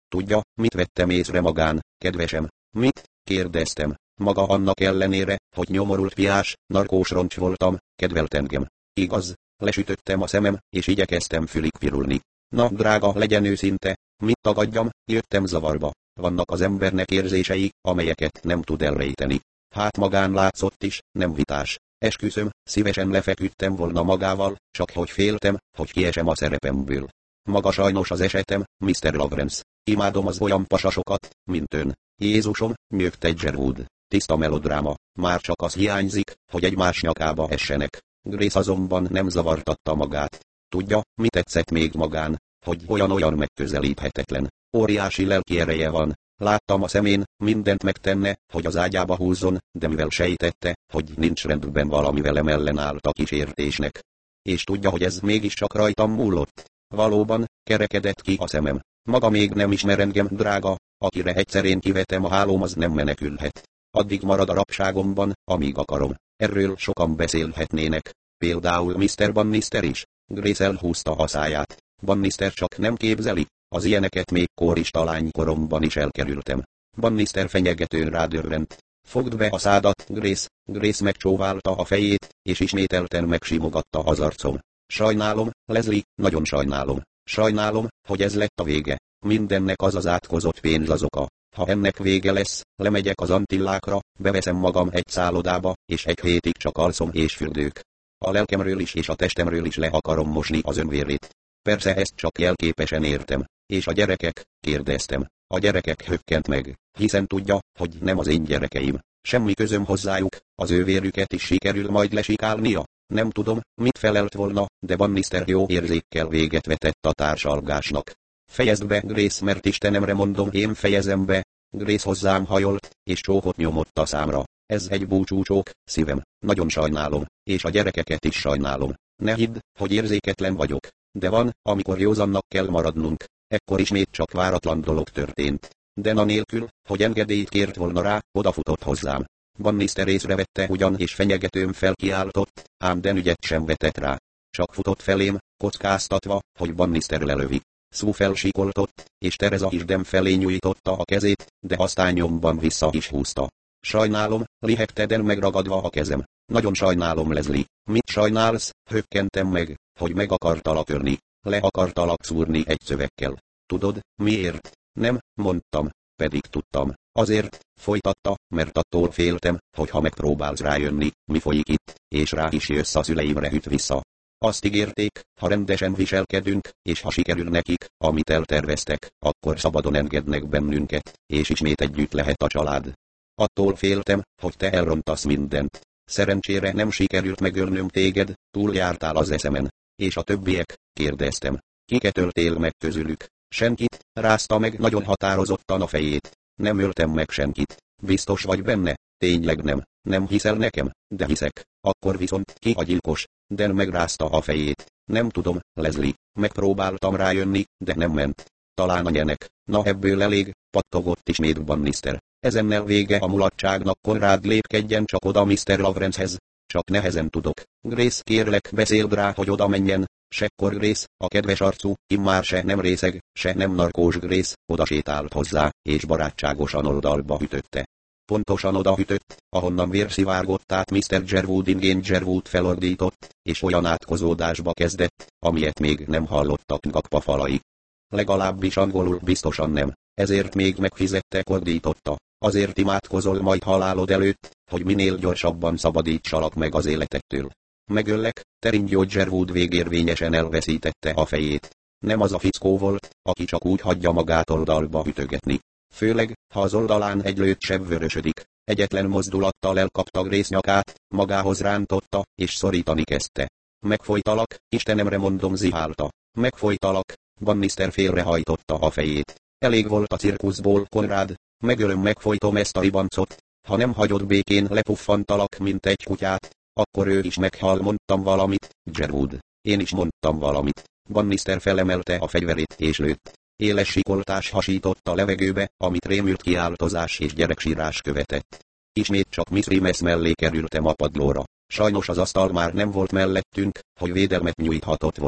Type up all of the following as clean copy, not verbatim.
Tudja, mit vettem észre magán, kedvesem? Mit? Kérdeztem. Maga annak ellenére, hogy nyomorult piás, narkós roncs voltam, kedvelt engem. Igaz, lesütöttem a szemem, és igyekeztem fülig pirulni. Na, drága, legyen őszinte, mit tagadjam, jöttem zavarba. Vannak az embernek érzései, amelyeket nem tud elrejteni. Hát magán látszott is, nem vitás. Esküszöm, szívesen lefeküdtem volna magával, csak hogy féltem, hogy kiesem a szerepemből. Maga sajnos az esetem, Mr. Lawrence. Imádom az olyan pasasokat, mint ön. Jézusom, nyögte Sherwood. Tiszta melodráma, már csak az hiányzik, hogy egymás nyakába essenek. Grace azonban nem zavartatta magát. Tudja, mi tetszett még magán, hogy olyan megközelíthetetlen. Óriási lelki ereje van. Láttam a szemén, mindent megtenne, hogy az ágyába húzzon, de mivel sejtette, hogy nincs rendben valami velem ellenállt a kísértésnek. És tudja, hogy ez mégiscsak rajtam múlott. Valóban, kerekedett ki a szemem. Maga még nem ismer engem, drága, akire egyszer én kivetem a hálóm, az nem menekülhet. Addig marad a rabságomban, amíg akarom. Erről sokan beszélhetnének. Például Mr. Bannister is. Grace elhúzta a száját. Bannister csak nem képzeli. Az ilyeneket még kóristalány koromban is elkerültem. Bannister fenyegetőn rádörrent. Fogd be a szádat, Grace. Grace megcsóválta a fejét, és ismételten megsimogatta az arcom. Sajnálom, Leslie, nagyon sajnálom. Sajnálom, hogy ez lett a vége. Mindennek az átkozott pénz az oka. Ha ennek vége lesz, lemegyek az Antillákra, beveszem magam egy szállodába, és egy hétig csak alszom és fürdők. A lelkemről is és a testemről is le akarom mosni az önvérét. Persze ezt csak jelképesen értem. És a gyerekek? Kérdeztem. A gyerekek hökkent meg, hiszen tudja, hogy nem az én gyerekeim. Semmi közöm hozzájuk, az ő vérüket is sikerül majd lesikálnia. Nem tudom, mit felelt volna, de Bannister jó érzékkel véget vetett a társalgásnak. Fejezd be, Grace, mert Istenemre mondom, én fejezem be. Grace hozzám hajolt, és csókot nyomott a számra. Ez egy búcsúcsók, szívem. Nagyon sajnálom, és a gyerekeket is sajnálom. Ne hidd, hogy érzéketlen vagyok. De van, amikor józannak kell maradnunk. Ekkor ismét csak váratlan dolog történt. De anélkül, hogy engedélyt kért volna rá, odafutott hozzám. Bannister észrevette ugyan és fenyegetőn felkiáltott, ám den ügyet sem vetett rá. Csak futott felém, kockáztatva, hogy Bannister lelövi. Sue felsíkoltott, és Teresa is dem felé nyújtotta a kezét, de aztán nyomban vissza is húzta. Sajnálom, lihegte den megragadva a kezem. Nagyon sajnálom, Leslie. Mit sajnálsz? Hökkentem meg, hogy meg akartalak törni. Le akartalak szúrni egy szövegkel. Tudod, miért? Nem, mondtam. Pedig tudtam. Azért, folytatta, mert attól féltem, hogy ha megpróbálsz rájönni, mi folyik itt, és rá is jössz a szüleimre hűt vissza. Azt ígérték, ha rendesen viselkedünk, és ha sikerül nekik, amit elterveztek, akkor szabadon engednek bennünket, és ismét együtt lehet a család. Attól féltem, hogy te elrontasz mindent. Szerencsére nem sikerült megölnöm téged, túljártál az eszemen. És a többiek? Kérdeztem. Kiket öltél meg közülük? Senkit, rázta meg nagyon határozottan a fejét. Nem öltem meg senkit. Biztos vagy benne? Tényleg nem. Nem hiszel nekem? De hiszek. Akkor viszont ki a gyilkos? Den megrázta a fejét. Nem tudom, Leslie. Megpróbáltam rájönni, de nem ment. Talán a nyenek. Na ebből elég, pattogott ismét Bannister. Ezennel vége a mulatságnak, Konrád, lépkedjen csak oda Mr. Lawrencehez. Csak nehezen tudok. Grace, kérlek, beszéld rá, hogy oda menjen. Sekkor Grace, a kedves arcú, immár se nem részeg, se nem narkós Grace, oda sétált hozzá, és barátságosan oldalba ütötte. Pontosan oda ütött, ahonnan vér szivárgott át Mr. Sherwood ingén. Sherwood felordított, és olyan átkozódásba kezdett, amilyet még nem hallottak Gakpa falai. Legalábbis angolul biztosan nem, ezért még megfizette, ordította. Azért imádkozol majd halálod előtt, hogy minél gyorsabban szabadítsalak meg az életettől. Megöllek, terinygyó. Sherwood végérvényesen elveszítette a fejét. Nem az a fickó volt, aki csak úgy hagyja magát oldalba ütögetni. Főleg, ha az oldalán egy lőtt seb vörösödik. Egyetlen mozdulattal elkapta Grace nyakát, magához rántotta, és szorítani kezdte. Megfojtalak, Istenemre mondom, zihálta. Megfojtalak. Bannister félrehajtotta a fejét. Elég volt a cirkuszból, Konrád. Megölöm, megfojtom ezt a ribancot. Ha nem hagyod békén, lepuffantalak, mint egy kutyát. Akkor ő is meghal, mondtam valamit, Sherwood. Én is mondtam valamit. Bannister felemelte a fegyverét és lőtt. Éles sikoltás hasított a levegőbe, amit rémült kiáltozás és gyereksírás követett. Ismét csak Miss Rimes mellé kerültem a padlóra. Sajnos az asztal már nem volt mellettünk, hogy védelmet nyújthatott volna.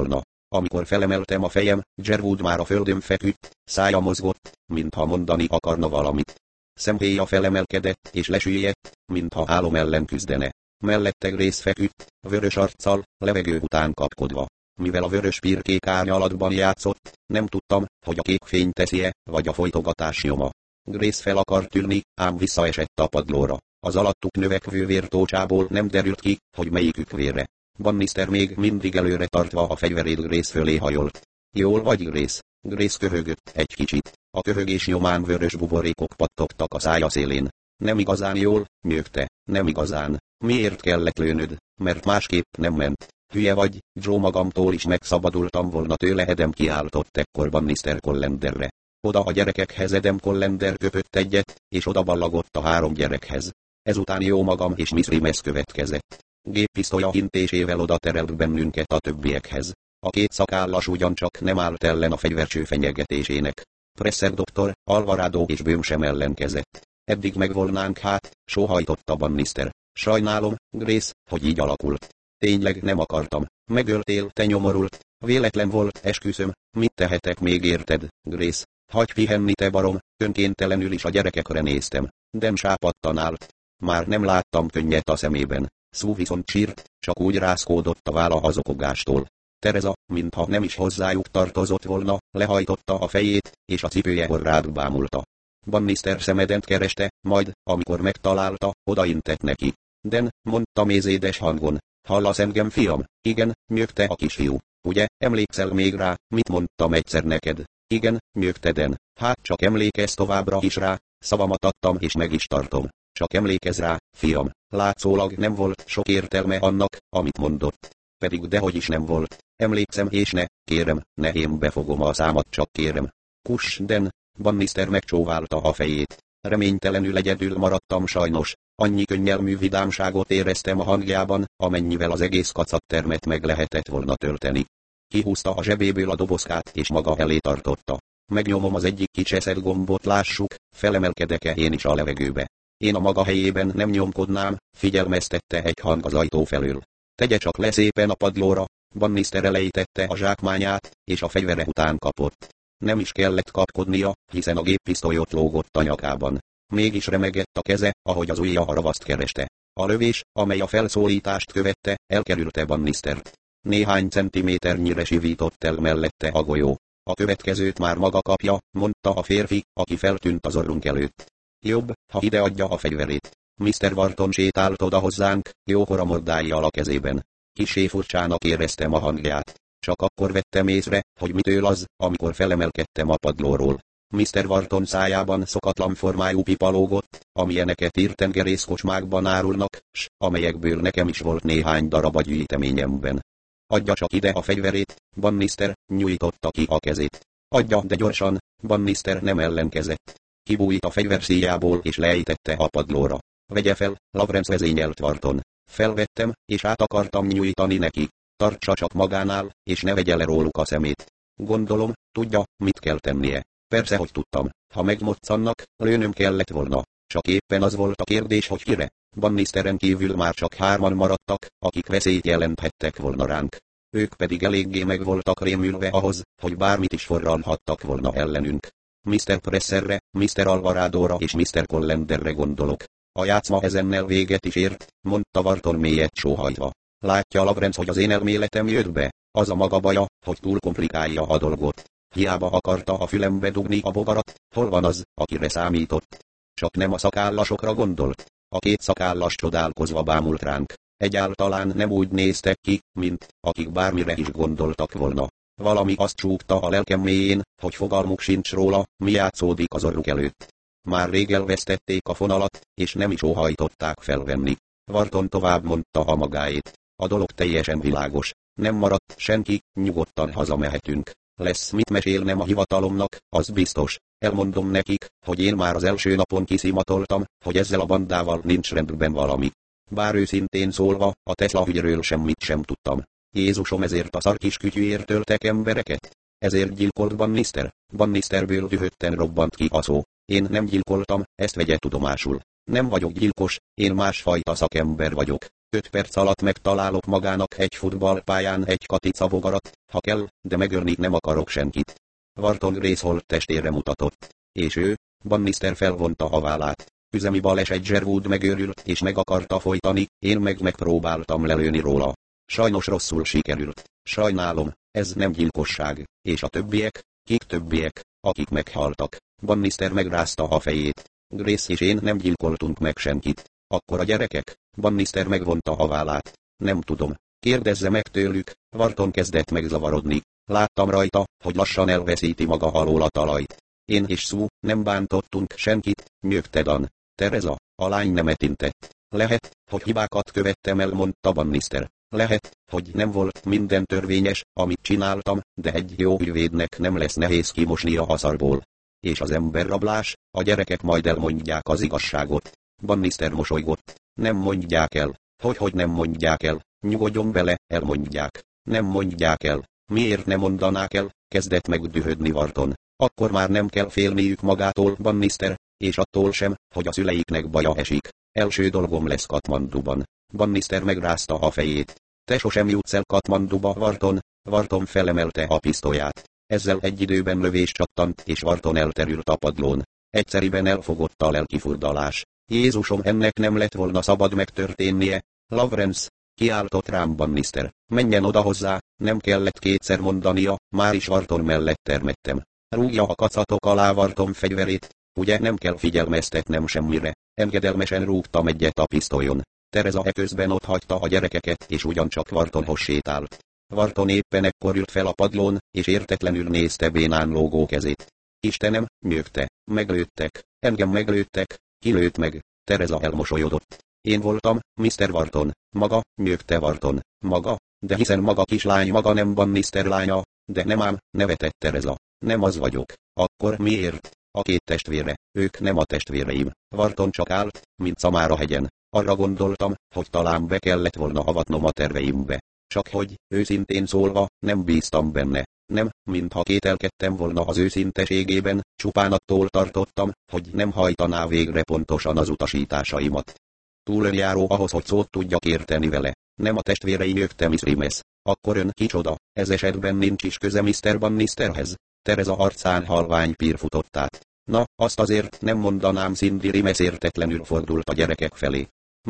amikor felemeltem a fejem, Gerwood már a földön feküdt, szája mozgott, mintha mondani akarna valamit. Szemhéja felemelkedett és lesüllyedt, mintha álom ellen küzdene. Mellette Grace feküdt, vörös arccal, levegő után kapkodva. Mivel a vörös pirkék árnyalatban játszott, nem tudtam, hogy a kék fény teszi-e, vagy a folytogatás nyoma. Grace fel akart ülni, ám visszaesett a padlóra. Az alattuk növekvő vértócsából nem derült ki, hogy melyikük vére. Bannister még mindig előre tartva a fegyverét Grace fölé hajolt. Jól vagy, Grace? Grace köhögött egy kicsit. A köhögés nyomán vörös buborékok pattogtak a szája szélén. Nem igazán jól, nyögte. Nem igazán. Miért kellett lőnöd? Mert másképp nem ment. Hülye vagy, Joe, magamtól is megszabadultam volna tőle, Adam kiáltott ekkor Bannister Collanderre. Oda a gyerekekhez Adam Collander köpött egyet, és oda ballagott a 3 gyerekhez. Ezután jó magam és Miss Rimes következett. Géppisztolya intésével oda terelt bennünket a többiekhez. A 2 szakállas ugyancsak nem állt ellen a fegyvercső fenyegetésének. Presser doktor, Alvarado és Böhm sem ellenkezett. Eddig megvolnánk hát, sóhajtotta Bannister. Sajnálom, Grace, hogy így alakult. Tényleg nem akartam. Megöltél, te nyomorult. Véletlen volt, esküszöm. Mit tehetek még érted, Grace? Hagyj pihenni, te barom. Önkéntelenül is a gyerekekre néztem. Dem sápadtan állt. Már nem láttam könnyet a szemében. Sue viszont sírt, csak úgy rázkódott a válla az okogástól. Tereza, mintha nem is hozzájuk tartozott volna, lehajtotta a fejét, és a cipője orrát bámulta. Bannister szemedent kereste, majd, amikor megtalálta, odaintett neki. Den, mondta mézédes hangon. Hallasz engem, fiam? Igen, nyögte a kisfiú. Ugye, emlékszel még rá, mit mondtam egyszer neked? Igen, nyögte Den. Hát csak emlékezz továbbra is rá, szavamat adtam és meg is tartom. Csak emlékezz rá, fiam. Látszólag nem volt sok értelme annak, amit mondott. Pedig dehogy is nem volt. Emlékszem és ne, kérem, ne én befogom a számat, csak kérem. Kuss, Den. Bannister megcsóválta a fejét. Reménytelenül egyedül maradtam sajnos. Annyi könnyelmű vidámságot éreztem a hangjában, amennyivel az egész kacattermet meg lehetett volna tölteni. Kihúzta a zsebéből a dobozkát és maga elé tartotta. Megnyomom az egyik kicseszett gombot, lássuk, felemelkedek-e én is a levegőbe. Én a maga helyében nem nyomkodnám, figyelmeztette egy hang az ajtó felől. Tegye csak le szépen a padlóra. Bannister elejtette a zsákmányát, és a fegyvere után kapott. Nem is kellett kapkodnia, hiszen a géppisztolyot lógott a nyakában. Mégis remegett a keze, ahogy az ujja a ravaszt kereste. A lövés, amely a felszólítást követte, elkerülte Bannistert. Néhány centiméternyire sivított el mellette a golyó. A következőt már maga kapja, mondta a férfi, aki feltűnt az orrunk előtt. Jobb, ha ideadja a fegyverét. Mr. Wharton sétált oda hozzánk, jókora mordájjal a kezében. Kissé furcsának éreztem a hangját. Csak akkor vettem észre, hogy mitől az, amikor felemelkedtem a padlóról. Mr. Wharton szájában szokatlan formájú pipa lógott, amilyeneket írtengerészkocsmákban árulnak, s amelyekből nekem is volt néhány darab a gyűjteményemben. Adja csak ide a fegyverét, Bannister, nyújtotta ki a kezét. Adja, de gyorsan, Bannister nem ellenkezett. Kibújt a fegyverszíjából és leejtette a padlóra. Vegye fel, Lawrence, vezényelt Wharton. Felvettem, és át akartam nyújtani neki. Tartsa csak magánál, és ne vegye le róluk a szemét. Gondolom, tudja, mit kell tennie. Persze, hogy tudtam. Ha megmoccannak, lőnöm kellett volna. Csak éppen az volt a kérdés, hogy kire. Bannisteren kívül már csak 3-an maradtak, akik veszélyt jelenthettek volna ránk. Ők pedig eléggé meg voltak rémülve ahhoz, hogy bármit is forralhattak volna ellenünk. Mr. Presserre, Mr. Alvaradóra és Mr. Collanderre gondolok. A játszma ezennel véget is ért, mondta Wharton mélyet sóhajtva. Látja Lawrence, hogy az én elméletem jött be. Az a maga baja, hogy túl komplikálja a dolgot. Hiába akarta a fülembe dugni a bogarat, hol van az, akire számított. Csak nem a szakállasokra gondolt. A 2 szakállas csodálkozva bámult ránk. Egyáltalán nem úgy néztek ki, mint akik bármire is gondoltak volna. Valami azt csúgta a lelkem mélyén, hogy fogalmuk sincs róla, mi játszódik az orruk előtt. Már rég elvesztették a fonalat, és nem is óhajtották felvenni. Wharton tovább mondta a magáét. A dolog teljesen világos. Nem maradt senki, nyugodtan hazamehetünk. Lesz mit mesélnem a hivatalomnak, az biztos. Elmondom nekik, hogy én már az első napon kiszimatoltam, hogy ezzel a bandával nincs rendben valami. Bár őszintén szólva, a Tesla ügyről semmit sem tudtam. Jézusom, ezért a szarkis kütyűért öltek embereket? Ezért gyilkolt Bannister? Bannisterből dühötten robbant ki a szó. Én nem gyilkoltam, ezt vegye tudomásul. Nem vagyok gyilkos, én másfajta szakember vagyok. 5 perc alatt megtalálok magának egy futballpályán egy katica bogarat, ha kell, de megölni nem akarok senkit. Wharton Grace holttestére mutatott. És ő, Bannister felvonta a vállát. Üzemi baleset, Sherwood megőrült és meg akarta folytani, én meg megpróbáltam lelőni róla. Sajnos rosszul sikerült. Sajnálom, ez nem gyilkosság. És a többiek? Kik többiek, akik meghaltak? Bannister megrázta a fejét. Grace és én nem gyilkoltunk meg senkit. Akkor a gyerekek? Bannister megvonta a vállát. Nem tudom. Kérdezze meg tőlük. Wharton kezdett megzavarodni. Láttam rajta, hogy lassan elveszíti maga alól a talajt. Én és Sue nem bántottunk senkit, nyögte Dan. Teresa, a lány nemet intett. Lehet, hogy hibákat követtem el, mondta Bannister. Lehet, hogy nem volt minden törvényes, amit csináltam, de egy jó ügyvédnek nem lesz nehéz kimosni a haszarból. És az emberrablás, a gyerekek majd elmondják az igazságot. Bannister mosolygott. Nem mondják el. Hogy nem mondják el? Nyugodjon bele, elmondják. Nem mondják el. Miért nem mondanák el? Kezdett megdühödni Wharton. Akkor már nem kell félniük magától, Bannister, és attól sem, hogy a szüleiknek baja esik. Első dolgom lesz Katmanduban. Bannister megrázta a fejét. Te sosem jutsz el Katmanduba, Wharton. Wharton felemelte a pisztolyát. Ezzel egy időben lövés csattant és Wharton elterült a padlón. Egyszeriben elfogott a lelkifurdalás. Jézusom, ennek nem lett volna szabad megtörténnie. Lawrence, kiáltott rám Bannister. Menjen oda hozzá, nem kellett kétszer mondania, már is Wharton mellett termettem. Rúgja a kacatok alá Wharton fegyverét, ugye nem kell figyelmeztetnem semmire. Engedelmesen rúgtam egyet a pisztolyon. Teresa eközben ott hagyta a gyerekeket és ugyancsak Whartonhoz sétált. Wharton éppen ekkor ült fel a padlón, és értetlenül nézte bénán lógó kezét. Istenem, nyögte, meglőttek, engem meglőttek, ki lőtt meg? Teresa elmosolyodott. Én voltam, Mr. Wharton, maga, nyögte Wharton, maga, de hiszen maga kislány, maga nem Bannister lánya, de nem ám, nevetett Teresa, nem az vagyok, akkor miért? A két testvére, ők nem a testvéreim. Wharton csak állt, mint szamár a hegyen. Arra gondoltam, hogy talán be kellett volna avatnom a terveimbe. Csak hogy, őszintén szólva, nem bíztam benne. Nem, mintha kételkedtem volna az őszinteségében, csupán attól tartottam, hogy nem hajtaná végre pontosan az utasításaimat. Túl önjáró ahhoz, hogy szót tudjak érteni vele. Nem a testvérei, nyögte Miss Rimes. Akkor ön kicsoda, ez esetben nincs is köze Mr. Bannisterhez. Teresa arcán halvány pír futott át. Na, azt azért nem mondanám, Cindy Rimes értetlenül fordult a gyerekek felé.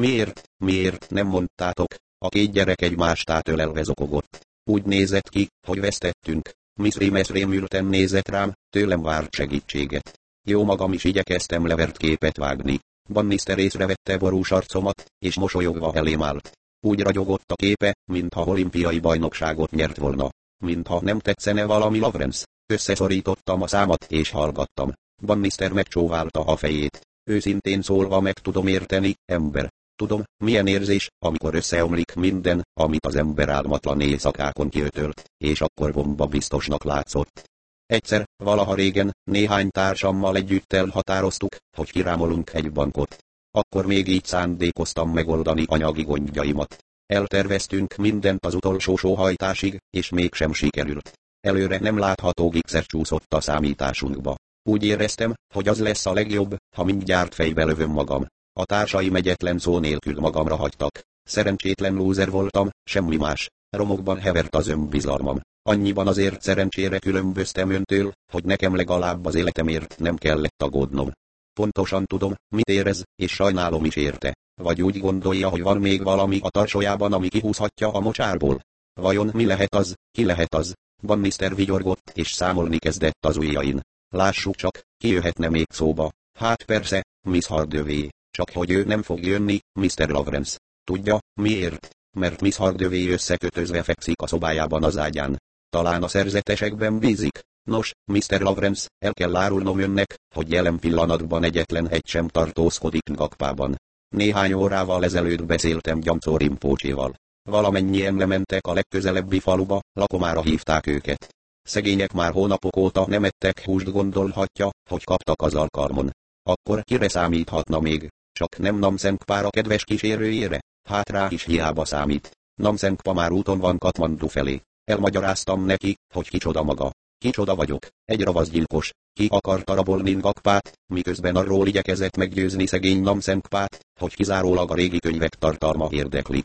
Miért nem mondtátok? A két gyerek egymást átölelve zokogott. Úgy nézett ki, hogy vesztettünk. Miss Rimes rémülten nézett rám, tőlem várt segítséget. Jó magam is igyekeztem levert képet vágni. Bannister észrevette borús arcomat, és mosolyogva elém állt. Úgy ragyogott a képe, mintha olimpiai bajnokságot nyert volna. Mintha nem tetszene valami, Lawrence. Összeszorítottam a számat és hallgattam. Bannister megcsóválta a fejét. Őszintén szólva meg tudom érteni, ember. Tudom, milyen érzés, amikor összeomlik minden, amit az ember álmatlan éjszakákon kiötölt, és akkor bomba biztosnak látszott. Egyszer, valaha régen, néhány társammal együtt elhatároztuk, hogy kirámolunk egy bankot. Akkor még így szándékoztam megoldani anyagi gondjaimat. Elterveztünk mindent az utolsó sóhajtásig, és mégsem sikerült. Előre nem látható gigszer csúszott a számításunkba. Úgy éreztem, hogy az lesz a legjobb, ha mindjárt fejbe lövöm magam. A társaim egyetlen szó nélkül magamra hagytak. Szerencsétlen lúzer voltam, semmi más. Romokban hevert az önbizalmam. Annyiban azért szerencsére különböztem öntől, hogy nekem legalább az életemért nem kellett aggódnom. Pontosan tudom, mit érez, és sajnálom is érte. Vagy úgy gondolja, hogy van még valami a tarsójában, ami kihúzhatja a mocsárból. Vajon mi lehet az, ki lehet az? Bannister vigyorgott és számolni kezdett az ujjain. Lássuk csak, ki jöhetne még szóba. Hát persze, Miss Hardaway. Csak hogy ő nem fog jönni, Mr. Lawrence. Tudja, miért? Mert Miss Hardaway összekötözve fekszik a szobájában az ágyán. Talán a szerzetesekben bízik. Nos, Mr. Lawrence, el kell árulnom önnek, hogy jelen pillanatban egyetlen egy sem tartózkodik Ngakpában. Néhány órával ezelőtt beszéltem Gyamcó Rinpoche-val. Valamennyien lementek a legközelebbi faluba, Lakomára hívták őket. Szegények már hónapok óta nem ettek húst, gondolhatja, hogy kaptak az alkalmon. Akkor kire számíthatna még? Csak nem Namsenkpára kedves kísérőjére? Hát rá is hiába számít. Namsenkpa már úton van Katmandu felé. Elmagyaráztam neki, hogy kicsoda maga. Kicsoda vagyok, egy ravaszgyilkos, ki akarta rabolni Ngakpát, miközben arról igyekezett meggyőzni szegény Namsenkpát, hogy kizárólag a régi könyvek tartalma érdekli.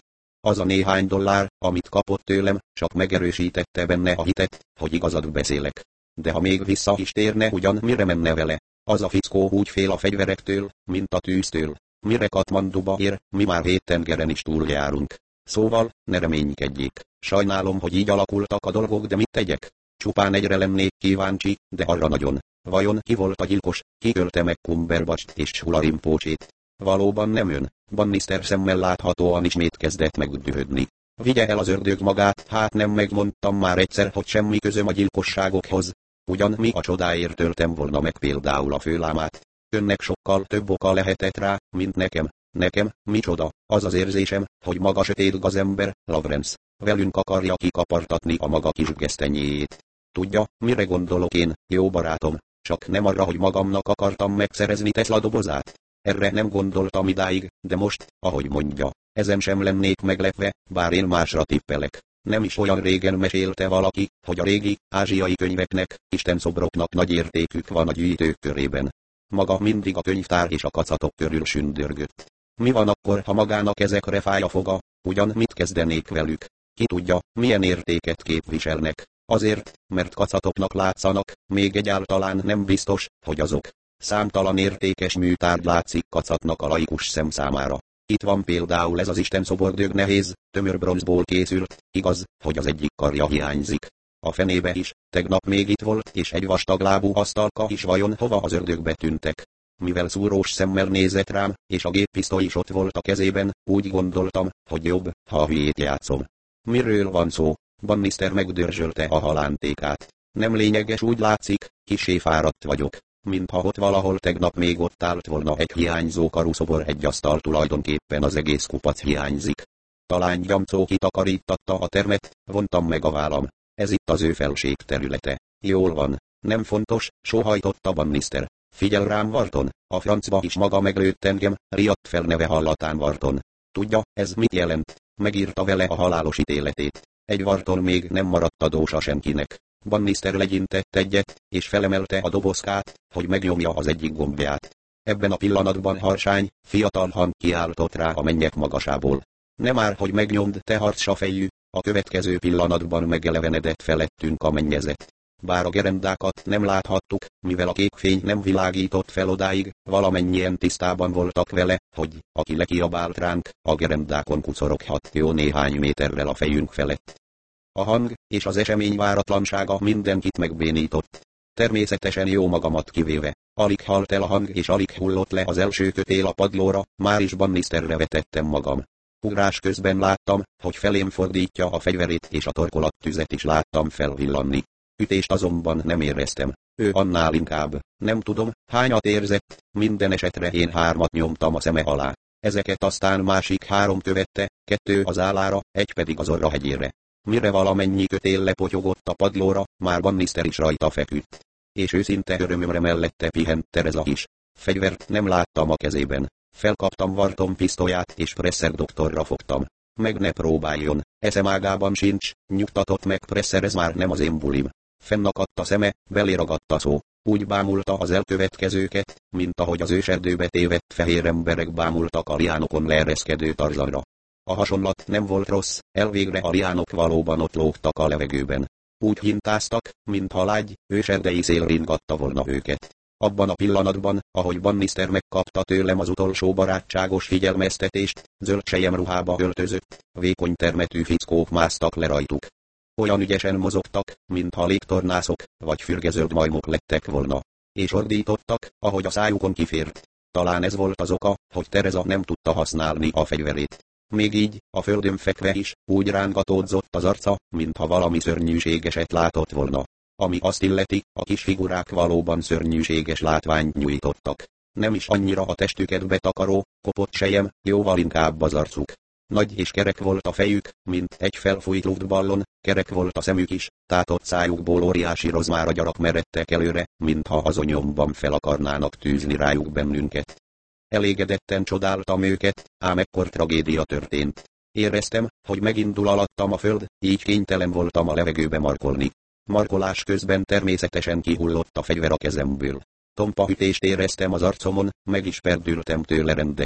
Az a néhány dollár, amit kapott tőlem, csak megerősítette benne a hitet, hogy igazat beszélek. De ha még vissza is térne, ugyan mire menne vele? Az a fickó úgy fél a fegyverektől, mint a tűztől. Mire Katmanduba ér, mi már 7 tengeren is túljárunk. Szóval, ne reménykedjék. Sajnálom, hogy így alakultak a dolgok, de mit tegyek? Csupán egyre lennék kíváncsi, de arra nagyon. Vajon ki volt a gyilkos, ki ölte meg Cumberbatch és Shula Rinpoche-t? Valóban nem ön. Bannister szemmel láthatóan ismét kezdett megdühödni. Vigye el az ördög magát, hát nem megmondtam már egyszer, hogy semmi közöm a gyilkosságokhoz. Ugyan mi a csodáért öltem volna meg például a főlámát. Önnek sokkal több oka lehetett rá, mint nekem. Nekem, micsoda, az az érzésem, hogy maga sötét gazember, Lawrence, velünk akarja kikapartatni a maga kis gesztenyéjét. Tudja, mire gondolok én, jó barátom, csak nem arra, hogy magamnak akartam megszerezni Tesla dobozát. Erre nem gondoltam idáig, de most, ahogy mondja, ezen sem lennék meglepve, bár én másra tippelek. Nem is olyan régen mesélte valaki, hogy a régi, ázsiai könyveknek, istenszobroknak nagy értékük van a gyűjtők körében. Maga mindig a könyvtár és a kacatok körül sündörgött. Mi van akkor, ha magának ezekre fáj a foga, ugyan mit kezdenék velük? Ki tudja, milyen értéket képviselnek. Azért, mert kacatoknak látszanak, még egyáltalán nem biztos, hogy azok. Számtalan értékes műtárgy látszik kacatnak a laikus szem számára. Itt van például ez az istenszobor dög nehéz, tömör bronzból készült, igaz, hogy az egyik karja hiányzik. A fenébe is, tegnap még itt volt, és egy vastaglábú asztalka is vajon hova az ördögbe tűntek. Mivel szúrós szemmel nézett rám, és a géppisztoly is ott volt a kezében, úgy gondoltam, hogy jobb, ha a hülyét játszom. Miről van szó? Bannister megdörzsölte a halántékát. Nem lényeges, úgy látszik, kissé fáradt vagyok. Mintha ott valahol tegnap még ott állt volna egy hiányzó karuszobor, egy asztal, tulajdonképpen az egész kupac hiányzik. Talán Gyamcó kitakarítatta a termet, vontam meg a vállam. Ez itt az ő felség területe. Jól van. Nem fontos, sóhajtotta Bannister. Figyel rám, Wharton, a francba is maga meglőtt engem, riadt fel neve hallatán Wharton. Tudja, ez mit jelent? Megírta vele a halálos ítéletét. Egy Wharton még nem maradt adósa senkinek. Bannister legyintett egyet, és felemelte a dobozkát, hogy megnyomja az egyik gombját. Ebben a pillanatban harsány, fiatal hang kiáltott rá a mennyek magasából. Nem már, hogy megnyomd, te harcsafejű, a következő pillanatban megelevenedett felettünk a mennyezet. Bár a gerendákat nem láthattuk, mivel a kék fény nem világított fel odáig, valamennyien tisztában voltak vele, hogy, aki lekiabált ránk, a gerendákon kucoroghat jó néhány méterrel a fejünk felett. A hang és az esemény váratlansága mindenkit megbénított. Természetesen jó magamat kivéve. Alig halt el a hang és alig hullott le az első kötél a padlóra, már is Bannisterre vetettem magam. Ugrás közben láttam, hogy felém fordítja a fegyverét, és a torkolattüzet is láttam felvillanni. Ütést azonban nem éreztem. Ő annál inkább. Nem tudom, hányat érzett, minden esetre én 3 nyomtam a szeme alá. Ezeket aztán másik 3 követte, 2 az állára, 1 pedig az orra hegyére. Mire valamennyi kötél lepotyogott a padlóra, már Bannister is rajta feküdt. És őszinte örömömre mellette pihent Teresa is. Fegyvert nem láttam a kezében. Felkaptam Wharton pisztolyát és Presser doktorra fogtam. Meg ne próbáljon, eszem ágában sincs, nyugtatott meg Presser, ez már nem az én bulim. Fennakadt a szeme, beléragadt a szó. Úgy bámulta az elkövetkezőket, mint ahogy az őserdőbe tévedt fehér emberek bámultak a liánokon leereszkedő Tarzanra. A hasonlat nem volt rossz, elvégre a liánok valóban ott lógtak a levegőben. Úgy hintáztak, mintha lágy, őserdei szél ringatta volna őket. Abban a pillanatban, ahogy Bannister megkapta tőlem az utolsó barátságos figyelmeztetést, zöld selyemruhába öltözött, vékony termetű fickók másztak le rajtuk. Olyan ügyesen mozogtak, mintha légtornászok, vagy fürgezöld majmok lettek volna. És ordítottak, ahogy a szájukon kifért. Talán ez volt az oka, hogy Teresa nem tudta használni a fegyverét. Még így, a földön fekve is, úgy rángatódzott az arca, mintha valami szörnyűségeset látott volna. Ami azt illeti, a kis figurák valóban szörnyűséges látványt nyújtottak. Nem is annyira a testüket betakaró, kopott sejem, jóval inkább az arcuk. Nagy és kerek volt a fejük, mint egy felfújt luftballon, kerek volt a szemük is, tátott szájukból óriási rozmáragyarak meredtek előre, mintha azonyomban fel akarnának tűzni rájuk bennünket. Elégedetten csodáltam őket, ám ekkor tragédia történt. Éreztem, hogy megindul alattam a föld, így kénytelen voltam a levegőbe markolni. Markolás közben természetesen kihullott a fegyver a kezemből. Tompa ütést éreztem az arcomon, meg is perdültem tőle rendesen.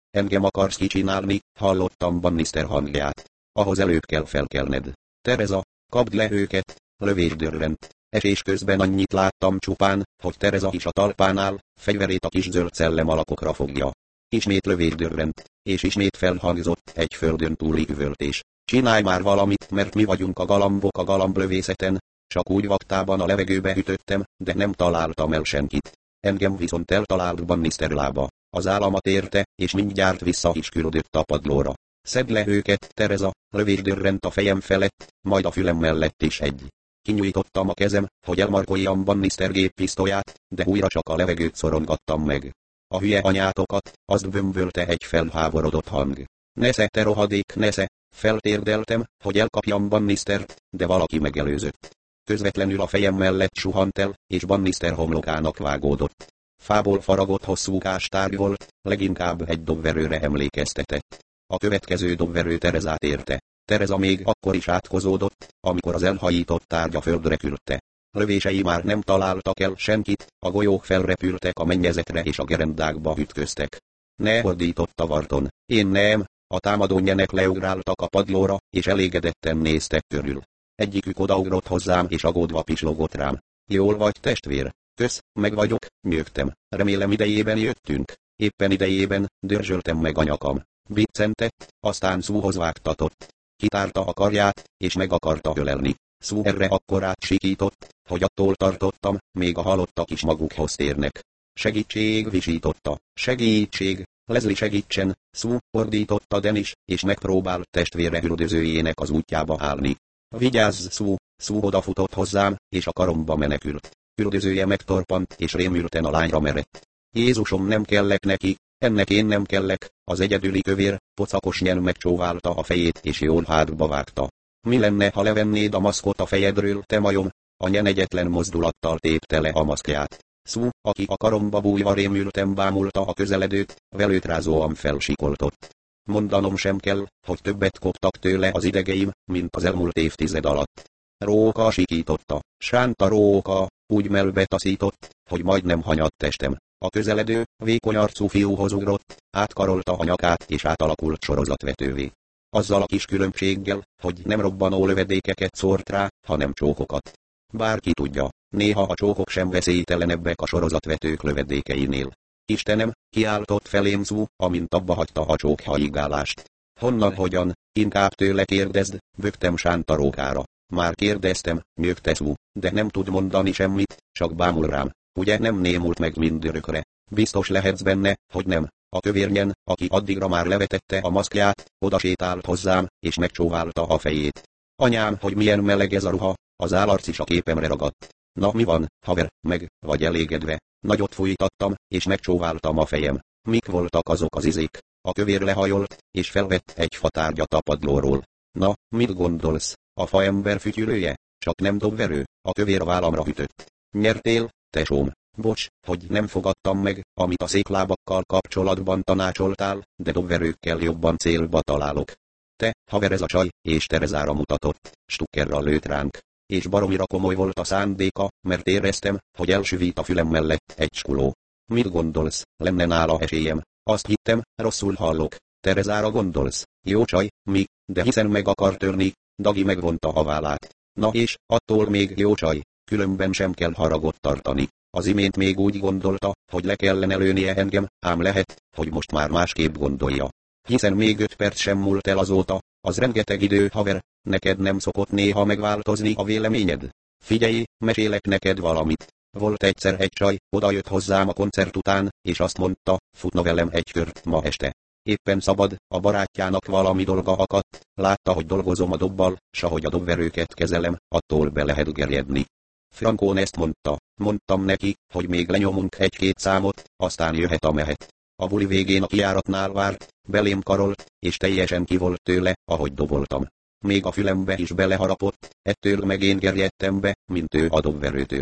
engem akarsz kicsinálni, hallottam Bannister hangját. Ahhoz előbb kell felkelned. Tereza, kapd le őket, lövés dörrent. Esés közben annyit láttam csupán, hogy Tereza is a talpánál, fegyverét a kis zöld szellem alakokra fogja. Ismét lövés dörrent, és ismét felhangzott egy földön túli üvöltés. Csinálj már valamit, mert mi vagyunk a galambok a galamblövészeten. Csak úgy vaktában a levegőbe ütöttem, de nem találtam el senkit. Engem viszont eltalált Bannister lába. Az államat érte, és mindjárt vissza is küldött a padlóra. Szedd le őket, Tereza, lövés dörrent a fejem felett, majd a fülem mellett is egy. Kinyújtottam a kezem, hogy elmarkoljam Bannister géppisztolyát, de újra csak a levegőt szorongattam meg. A hülye anyátokat, azt bömbölte egy felháborodott hang. Nesze, te rohadék, nesze! Feltérdeltem, hogy elkapjam Bannistert, de valaki megelőzött. Közvetlenül a fejem mellett suhant el, és Bannister homlokának vágódott. Fából faragott hosszúkás tárgy volt, leginkább egy dobverőre emlékeztetett. A következő dobverő Terezát érte. Tereza még akkor is átkozódott, amikor az elhajított tárgya földre küldte. Lövései már nem találtak el senkit, a golyók felrepültek a mennyezetre és a gerendákba ütköztek. Ne, ordított a Varton. Én nem. A támadó nyenek leugráltak a padlóra, és elégedetten néztek körül. Egyikük odaugrott hozzám és aggódva pislogott rám. Jól vagy, testvér? Kösz, meg vagyok, nyögtem. Remélem idejében jöttünk. Éppen idejében, dörzsöltem meg a nyakam. Biccentett, aztán Suehoz vágtatott. Kitárta a karját, és meg akarta ölelni. Sue erre akkorát sikított, hogy attól tartottam, még a halottak is magukhoz térnek. Segítség, visította. Segítség, Leslie segítsen, Sue, ordította Dennis, és megpróbált testvére üldözőjének az útjába állni. Vigyázz, Sue! Sue odafutott hozzám, és a karomba menekült. Üldözője megtorpant, és rémülten a lányra merett. Jézusom, nem kellek neki, ennek én nem kellek, az egyedüli kövér, pocakos nyen megcsóválta a fejét és jól hátba vágta. Mi lenne, ha levennéd a maszkot a fejedről, te majom? A nyen egyetlen mozdulattal tépte le a maszkját. Sue, aki a karomba bújva rémülten bámulta a közeledőt, velőtrázóan felsikoltott. Mondanom sem kell, hogy többet koptak tőle az idegeim, mint az elmúlt évtized alatt. Róka sikította, sánta róka, úgy melbe taszított, hogy majdnem hanyadt testem. A közeledő, vékony arcú fiúhoz ugrott, átkarolta a nyakát és átalakult sorozatvetővé. Azzal a kis különbséggel, hogy nem robbanó lövedékeket szórt rá, hanem csókokat. Bárki tudja, néha a csókok sem veszélytelenebbek a sorozatvetők lövedékeinél. Istenem, kiáltott felém Sue, amint abba hagyta a csókhajigálást. Honnan, hogyan, inkább tőle kérdezd, bögtem sánta rókára. Már kérdeztem, nyögte Sue, de nem tud mondani semmit, csak bámul rám. Ugye nem némult meg mindörökre? Biztos lehetsz benne, hogy nem. A kövérnyen, aki addigra már levetette a maszkját, odasétált hozzám, és megcsóválta a fejét. Anyám, hogy milyen meleg ez a ruha, az állarc is a képemre ragadt. Na mi van, haver, meg, vagy elégedve? Nagyot fújtattam, és megcsóváltam a fejem. Mik voltak azok az izék? A kövér lehajolt, és felvett egy fatárgyat a padlóról. Na, mit gondolsz? A faember fütyülője? Csak nem dobverő, a kövér vállamra ütött. Nyertél, tesóm. Bocs, hogy nem fogadtam meg, amit a széklábakkal kapcsolatban tanácsoltál, de dobverőkkel jobban célba találok. Te, haver, ez a csaj, és Terezára mutatott, stukkerral lőtt ránk. És baromira komoly volt a szándéka, mert éreztem, hogy elsüvít a fülem mellett egy skuló. Mit gondolsz, lenne nála esélyem? Azt hittem, rosszul hallok. Terezára gondolsz? Jó csaj, mi, de hiszen meg akar törni, Dagi megvonta a vállát. Na és, attól még jó csaj, különben sem kell haragot tartani. Az imént még úgy gondolta, hogy le kellene lőnie engem, ám lehet, hogy most már másképp gondolja. Hiszen még 5 perc sem múlt el azóta, az rengeteg idő, haver, neked nem szokott néha megváltozni a véleményed? Figyelj, mesélek neked valamit. Volt egyszer egy csaj, odajött hozzám a koncert után, és azt mondta, futna velem egy kört ma este. Éppen szabad, a barátjának valami dolga akadt, látta, hogy dolgozom a dobbal, s ahogy a dobverőket kezelem, attól be lehet gerjedni. Frankón ezt mondta, mondtam neki, hogy még lenyomunk 1-2 számot, aztán jöhet a mehet. A buli végén a kijáratnál várt, belém karolt, és teljesen ki volt tőle, ahogy doboltam. Még a fülembe is beleharapott, ettől meg én gerjedtem be, mint ő a dobverőtől.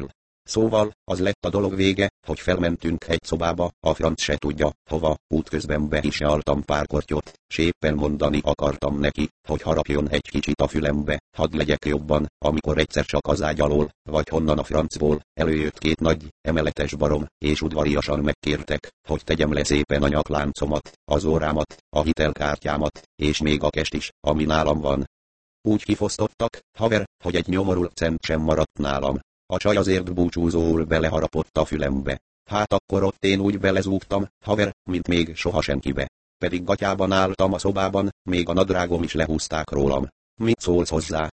Szóval, az lett a dolog vége, hogy felmentünk egy szobába, a franc se tudja, hova, útközben be is altam pár kortyot, s éppen mondani akartam neki, hogy harapjon egy kicsit a fülembe, hadd legyek jobban, amikor egyszer csak az ágy alól, vagy honnan a francból, előjött két nagy, emeletes barom, és udvariasan megkértek, hogy tegyem le szépen a nyakláncomat, az órámat, a hitelkártyámat, és még a kest is, ami nálam van. Úgy kifosztottak, haver, hogy egy nyomorult cent sem maradt nálam. A csaj azért búcsúzóul beleharapott a fülembe. Hát akkor ott én úgy belezúgtam, haver, mint még soha senkibe. Pedig gatyában álltam a szobában, még a nadrágom is lehúzták rólam. Mit szólsz hozzá?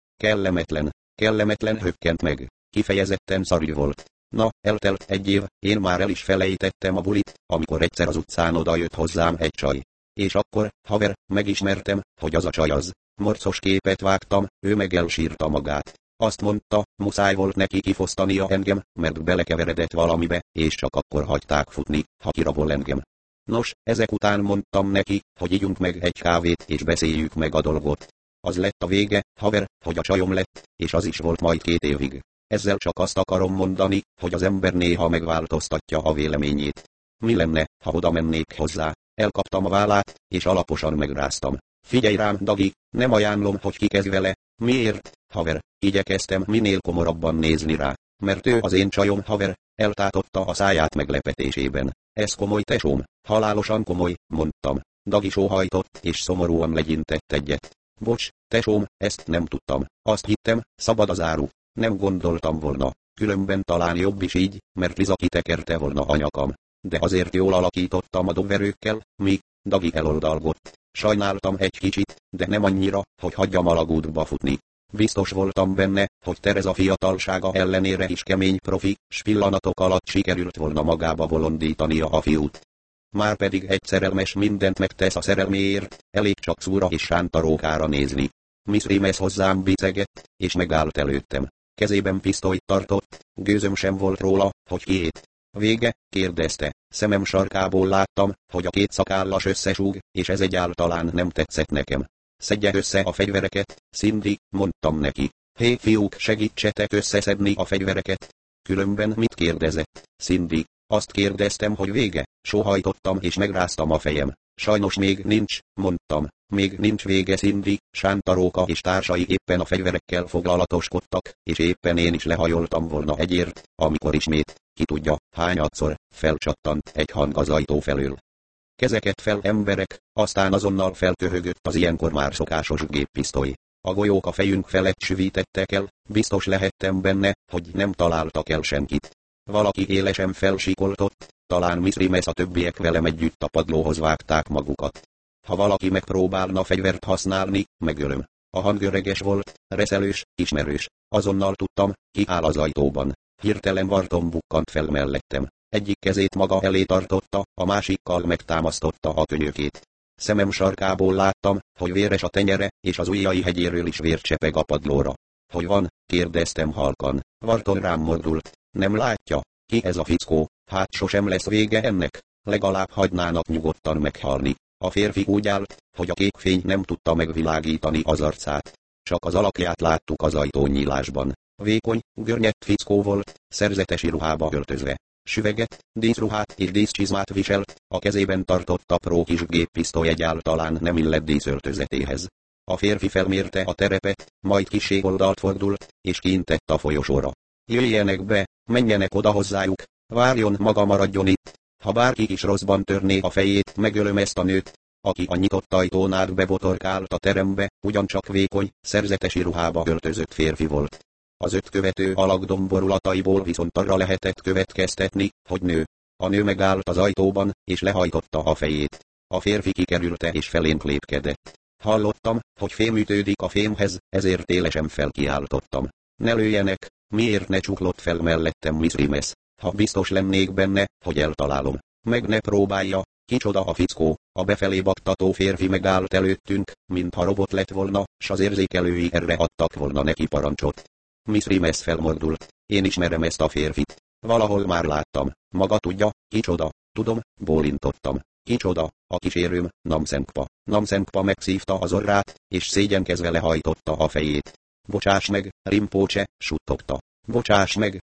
Kellemetlen hökkent meg. Kifejezetten szarű volt. Na, eltelt egy év, én már el is felejtettem a bulit, amikor egyszer az utcán odajött hozzám egy csaj. És akkor, haver, megismertem, hogy az a csaj az. Morcos képet vágtam, ő meg elsírta magát. Azt mondta, muszáj volt neki kifosztania engem, mert belekeveredett valamibe, és csak akkor hagyták futni, ha kirabol engem. Nos, ezek után mondtam neki, hogy ígyunk meg egy kávét és beszéljük meg a dolgot. Az lett a vége, haver, hogy a csajom lett, és az is volt majd 2 évig. Ezzel csak azt akarom mondani, hogy az ember néha megváltoztatja a véleményét. Mi lenne, ha oda mennék hozzá? Elkaptam a vállát, és alaposan megráztam. Figyelj rám, Dagi, nem ajánlom, hogy kikezd vele. Miért, haver? Igyekeztem minél komorabban nézni rá, mert ő az én csajom, haver, eltátotta a száját meglepetésében. Ez komoly, tesóm, halálosan komoly, mondtam. Dagi sóhajtott és szomorúan legyintett egyet. Bocs, tesóm, ezt nem tudtam. Azt hittem, szabad az áru. Nem gondoltam volna, különben talán jobb is így, mert Liza kitekerte volna a nyakam. De azért jól alakítottam a dobverőkkel, míg Dagi eloldalgott. Sajnáltam egy kicsit, de nem annyira, hogy hagyjam alagútba futni. Biztos voltam benne, hogy Tereza fiatalsága ellenére is kemény profi, s pillanatok alatt sikerült volna magába bolondítania a fiút. Márpedig egy szerelmes mindent megtesz a szerelméért, elég csak szúra és sántarókára nézni. Miss Rimes hozzám bicegett, és megállt előttem. Kezében pisztolyt tartott, gőzöm sem volt róla, hogy kiét. Vége, kérdezte. Szemem sarkából láttam, hogy a 2 szakállas összesúg, és ez egyáltalán nem tetszett nekem. Szedje össze a fegyvereket, Cindy, mondtam neki. Hé fiúk, segítsetek összeszedni a fegyvereket. Különben mit kérdezett, Cindy? Azt kérdeztem, hogy vége. Sóhajtottam és megráztam a fejem. Sajnos még nincs, mondtam. Még nincs vége, Cindy. Sántaróka és társai éppen a fegyverekkel foglalatoskodtak, és éppen én is lehajoltam volna egyért, amikor ismét, ki tudja, hányadszor, felcsattant egy hang az ajtó felől. Kezeket fel, emberek, aztán azonnal felköhögött az ilyenkor már szokásos géppisztoly. A golyók a fejünk felett süvítettek el, biztos lehettem benne, hogy nem találtak el senkit. Valaki élesen felsikoltott, talán Miss Rimes, a többiek velem együtt a padlóhoz vágták magukat. Ha valaki megpróbálna fegyvert használni, megölöm. A hang öreges volt, reszelős, ismerős. Azonnal tudtam, ki áll az ajtóban. Hirtelen Varton bukkant fel mellettem. Egyik kezét maga elé tartotta, a másikkal megtámasztotta a könyökét. Szemem sarkából láttam, hogy véres a tenyere, és az ujjai hegyéről is vér csepeg a padlóra. Hogy van? Kérdeztem halkan. Varton rám mordult. Nem látja? Ki ez a fickó? Hát sosem lesz vége ennek. Legalább hagynának nyugodtan meghalni. A férfi úgy állt, hogy a kék fény nem tudta megvilágítani az arcát. Csak az alakját láttuk az ajtónyílásban. Vékony, görnyedt fickó volt, szerzetesi ruhába öltözve. Süveget, díszruhát és díszcsizmát viselt, a kezében tartott apró kis géppisztoly egyáltalán nem illett díszöltözetéhez. A férfi felmérte a terepet, majd kissé oldalt fordult, és kiintett a folyosóra. Jöjjenek be, menjenek oda hozzájuk, várjon, maga maradjon itt. Ha bárki is rosszban törné a fejét, megölöm ezt a nőt. Aki a nyitott ajtón át bebotorkált a terembe, ugyancsak vékony, szerzetesi ruhába öltözött férfi volt. Az 5 követő alak domborulataiból viszont arra lehetett következtetni, hogy nő. A nő megállt az ajtóban, és lehajtotta a fejét. A férfi kikerülte és felénk lépkedett. Hallottam, hogy fém ütődik a fémhez, ezért élesen felkiáltottam. Ne lőjenek, miért ne csuklott fel mellettem Miss Rimes? Ha biztos lennék benne, hogy eltalálom. Meg ne próbálja, kicsoda a fickó, a befelé baktató férfi megállt előttünk, mintha robot lett volna, s az érzékelői erre adtak volna neki parancsot. Miss Rimes felmordult. Én ismerem ezt a férfit. Valahol már láttam. Maga tudja, kicsoda? Tudom, bólintottam. Kicsoda? A kísérőm, Namsenkpa. Namsenkpa megszívta az orrát, és szégyenkezve lehajtotta a fejét. Bocsáss meg, Rinpoche, suttogta. Bocsáss meg,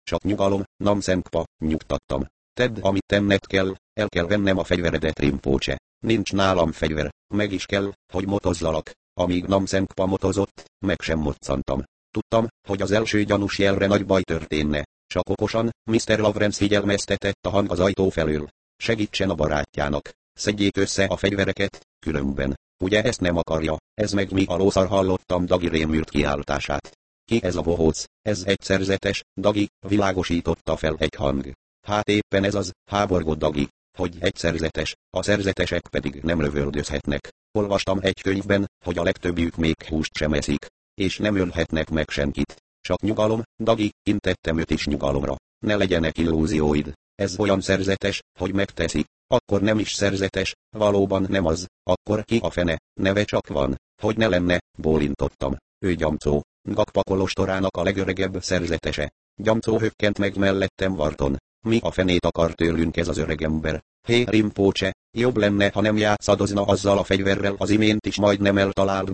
Csak nyugalom, Namszengpa, nyugtattam. Tedd, amit tenned kell, el kell vennem a fegyveredet, Rinpoche. Nincs nálam fegyver, meg is kell, hogy motozzalak. Amíg Namszengpa motozott, meg sem moccantam. Tudtam, hogy az első gyanús jelre nagy baj történne. Csak okosan, Mr. Lawrence figyelmeztetett a hang az ajtó felől. Segítsen a barátjának. Szedjék össze a fegyvereket, különben. Ugye ezt nem akarja, ez meg mi a lószar, hallottam Dagi rémült kiáltását. Ki ez a bohóc? Ez egy szerzetes, Dagi, világosította fel egy hang. Hát éppen ez az, háborgott Dagi, hogy egy szerzetes, a szerzetesek pedig nem lövöldözhetnek. Olvastam egy könyvben, hogy a legtöbbjük még húst sem eszik, és nem ölhetnek meg senkit. Csak nyugalom, Dagi, intettem őt is nyugalomra. Ne legyenek illúzióid. Ez olyan szerzetes, hogy megteszi. Akkor nem is szerzetes, valóban nem az, akkor ki a fene, neve csak van, hogy ne lenne, bólintottam. Ő Gyamcó, Gakpa kolostorának a legöregebb szerzetese. Gyamcó hökkent meg mellettem Varton. Mi a fenét akar tőlünk ez az öregember? Hé, Rinpoche, jobb lenne, ha nem játszadozna azzal a fegyverrel, az imént is majdnem eltalált